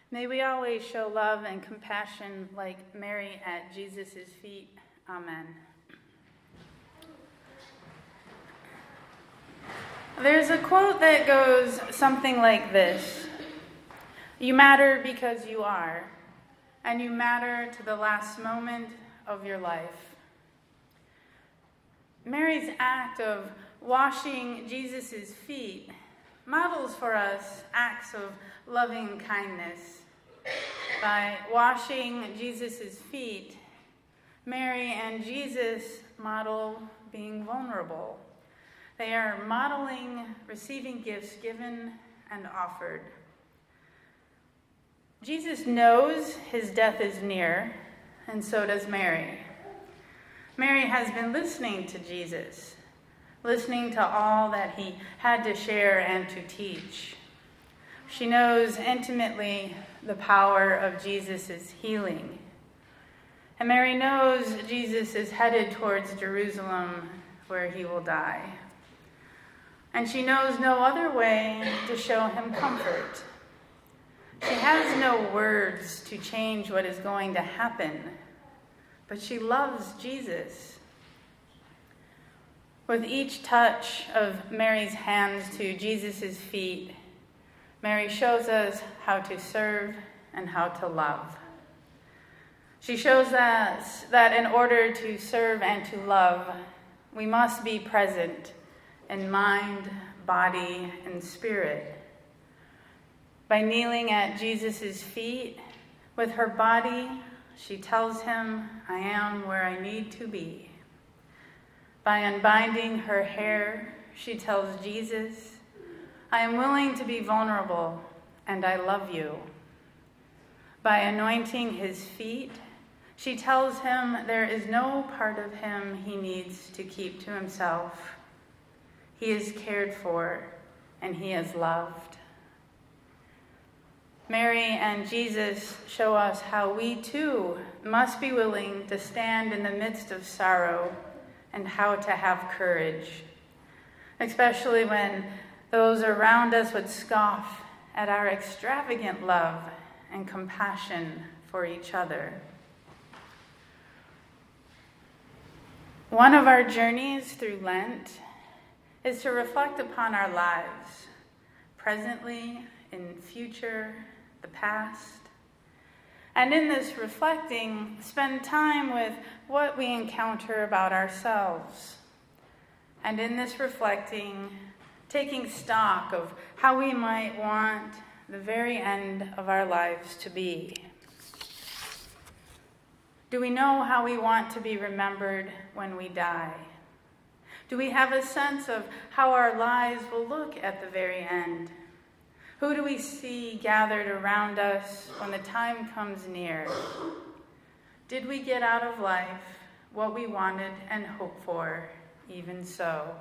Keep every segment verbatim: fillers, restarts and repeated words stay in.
May we always show love and compassion like Mary at Jesus' feet. Amen. There's a quote that goes something like this: "You matter because you are, and you matter to the last moment of your life." Mary's act of washing Jesus' feet models for us acts of loving kindness. By washing Jesus' feet, Mary and Jesus model being vulnerable. They are modeling receiving gifts given and offered. Jesus knows his death is near, and so does Mary. Mary has been listening to Jesus, listening to all that he had to share and to teach. She knows intimately the power of Jesus' healing. And Mary knows Jesus is headed towards Jerusalem, where he will die. And she knows no other way to show him comfort. She has no words to change what is going to happen, but she loves Jesus. With each touch of Mary's hands to Jesus' feet, Mary shows us how to serve and how to love. She shows us that in order to serve and to love, we must be present in mind, body, and spirit. By kneeling at Jesus' feet, with her body, she tells him, "I am where I need to be." By unbinding her hair, she tells Jesus, "I am willing to be vulnerable, and I love you." By anointing his feet, she tells him there is no part of him he needs to keep to himself. He is cared for, and he is loved. Mary and Jesus show us how we too must be willing to stand in the midst of sorrow and how to have courage, especially when those around us would scoff at our extravagant love and compassion for each other. One of our journeys through Lent is to reflect upon our lives, presently, in future, the past. And in this reflecting, spend time with what we encounter about ourselves. And in this reflecting, taking stock of how we might want the very end of our lives to be. Do we know how we want to be remembered when we die? Do we have a sense of how our lives will look at the very end? Who do we see gathered around us when the time comes near? Did we get out of life what we wanted and hoped for, even so?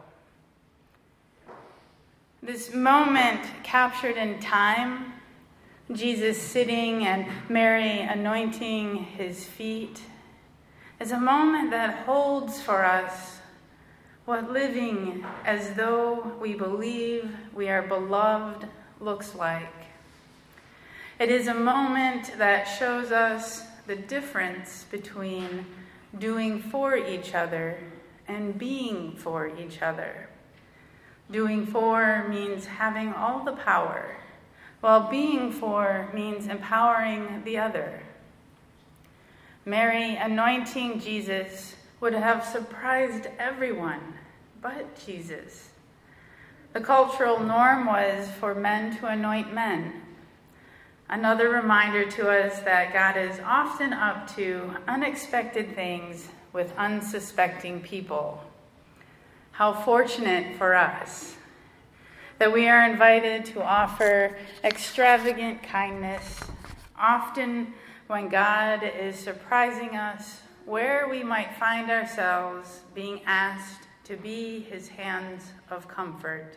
This moment captured in time, Jesus sitting and Mary anointing his feet, is a moment that holds for us what living as though we believe we are beloved looks like. It is a moment that shows us the difference between doing for each other and being for each other. Doing for means having all the power, while being for means empowering the other. Mary anointing Jesus would have surprised everyone but Jesus. The cultural norm was for men to anoint men. Another reminder to us that God is often up to unexpected things with unsuspecting people. How fortunate for us that we are invited to offer extravagant kindness, often when God is surprising us where we might find ourselves being asked to be his hands of comfort.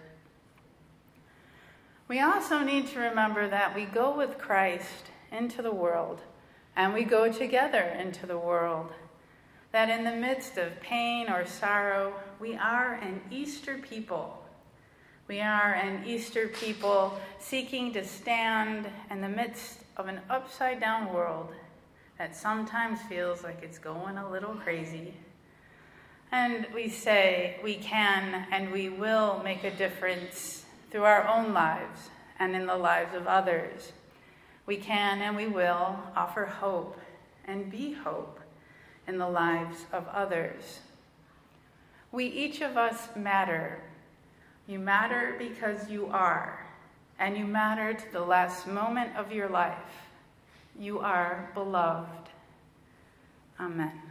We also need to remember that we go with Christ into the world, and we go together into the world. That in the midst of pain or sorrow, we are an Easter people. We are an Easter people seeking to stand in the midst of an upside-down world that sometimes feels like it's going a little crazy. And we say we can and we will make a difference through our own lives and in the lives of others. We can and we will offer hope and be hope in the lives of others. We, each of us, matter. You matter because you are, and you matter to the last moment of your life. You are beloved. Amen.